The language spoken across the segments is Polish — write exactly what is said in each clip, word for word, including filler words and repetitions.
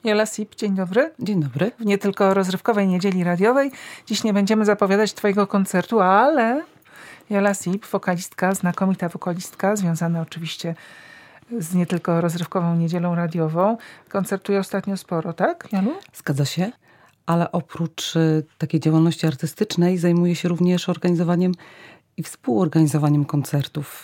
Jola Sip, dzień dobry. Dzień dobry. W nie tylko rozrywkowej niedzieli radiowej. Dziś nie będziemy zapowiadać twojego koncertu, ale Jola Sip, wokalistka, znakomita wokalistka, związana oczywiście z nie tylko rozrywkową niedzielą radiową. Koncertuje ostatnio sporo, tak, Jolu? Zgadza się, ale oprócz y, takiej działalności artystycznej zajmuje się również organizowaniem i współorganizowaniem koncertów.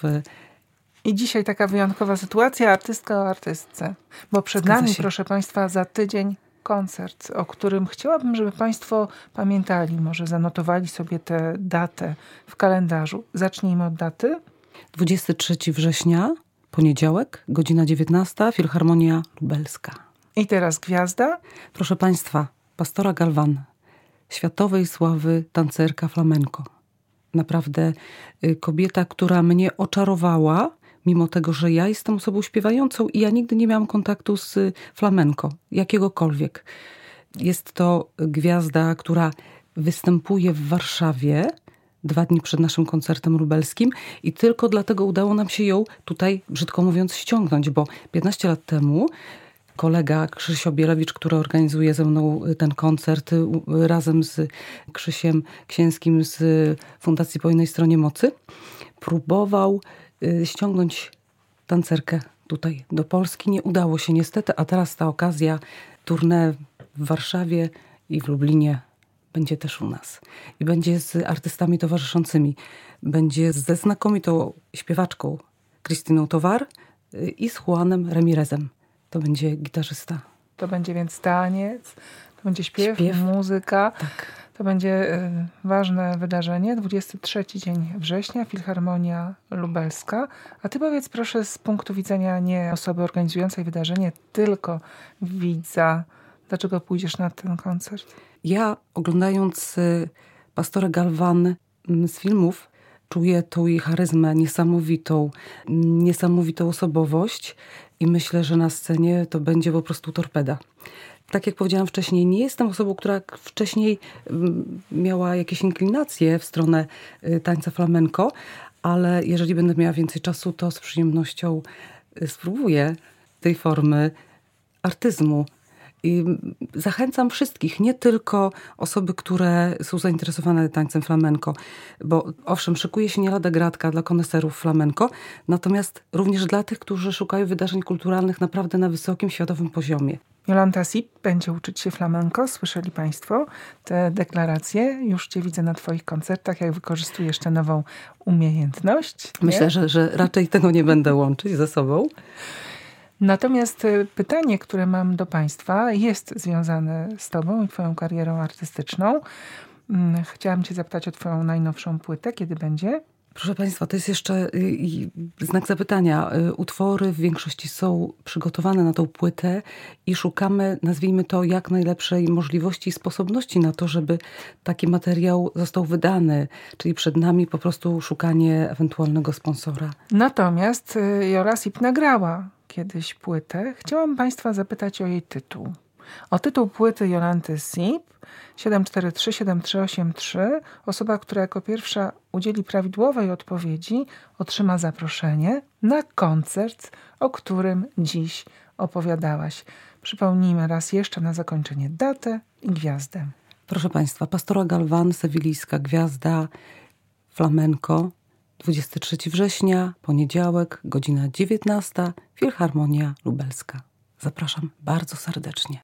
I dzisiaj taka wyjątkowa sytuacja, artystka o artystce. Bo przed Zgadza nami, się. proszę Państwa, za tydzień koncert, o którym chciałabym, żeby Państwo pamiętali, może zanotowali sobie tę datę w kalendarzu. Zacznijmy od daty. dwudziestego trzeciego września, poniedziałek, godzina dziewiętnasta, Filharmonia Lubelska. I teraz gwiazda. Proszę Państwa, Pastora Galvan, światowej sławy tancerka flamenco. Naprawdę y, kobieta, która mnie oczarowała, mimo tego, że ja jestem osobą śpiewającą i ja nigdy nie miałam kontaktu z flamenco, jakiegokolwiek. Jest to gwiazda, która występuje w Warszawie dwa dni przed naszym koncertem lubelskim i tylko dlatego udało nam się ją tutaj, brzydko mówiąc, ściągnąć, bo piętnaście lat temu kolega Krzysio Bielewicz, który organizuje ze mną ten koncert razem z Krzysiem Księskim z Fundacji Po innej stronie mocy, próbował ściągnąć tancerkę tutaj do Polski. Nie udało się niestety, a teraz ta okazja, tournée w Warszawie i w Lublinie będzie też u nas. I będzie z artystami towarzyszącymi. Będzie ze znakomitą śpiewaczką Krystyną Towar i z Juanem Ramirezem. To będzie gitarzysta. To będzie więc taniec, to będzie śpiew, Śpiew. muzyka. Tak. To będzie y, ważne wydarzenie. dwudziestego trzeciego dzień września, Filharmonia Lubelska. A ty powiedz proszę z punktu widzenia nie osoby organizującej wydarzenie, tylko widza, dlaczego pójdziesz na ten koncert? Ja oglądając y, Pastora Galvan y, z filmów, czuję tu jej charyzmę niesamowitą, y, niesamowitą osobowość i myślę, że na scenie to będzie po prostu torpeda. Tak jak powiedziałam wcześniej, nie jestem osobą, która wcześniej miała jakieś inklinacje w stronę tańca flamenco, ale jeżeli będę miała więcej czasu, to z przyjemnością spróbuję tej formy artyzmu. I zachęcam wszystkich, nie tylko osoby, które są zainteresowane tańcem flamenco, bo owszem, szykuje się nie lada gratka dla koneserów flamenco, natomiast również dla tych, którzy szukają wydarzeń kulturalnych naprawdę na wysokim światowym poziomie. Jolanta Sip będzie uczyć się flamenco. Słyszeli Państwo te deklaracje? Już Cię widzę na Twoich koncertach, jak wykorzystujesz tę nową umiejętność. Myślę, że, że raczej tego nie będę łączyć ze sobą. Natomiast pytanie, które mam do Państwa, jest związane z Tobą i Twoją karierą artystyczną. Chciałam Cię zapytać o Twoją najnowszą płytę. Kiedy będzie? Proszę Państwa, to jest jeszcze znak zapytania. Utwory w większości są przygotowane na tą płytę i szukamy, nazwijmy to, jak najlepszej możliwości i sposobności na to, żeby taki materiał został wydany. Czyli przed nami po prostu szukanie ewentualnego sponsora. Natomiast Jola Sip nagrała kiedyś płytę. Chciałam Państwa zapytać o jej tytuł. O tytuł płyty Jolanty Sip siedem cztery trzy siedem trzy osiem trzy. Osoba, która jako pierwsza udzieli prawidłowej odpowiedzi, otrzyma zaproszenie na koncert, o którym dziś opowiadałaś. Przypomnijmy raz jeszcze na zakończenie datę i gwiazdę. Proszę Państwa, Pastora Galvan, sewilijska gwiazda flamenco, dwudziestego trzeciego września, poniedziałek, godzina dziewiętnasta, Filharmonia Lubelska. Zapraszam bardzo serdecznie.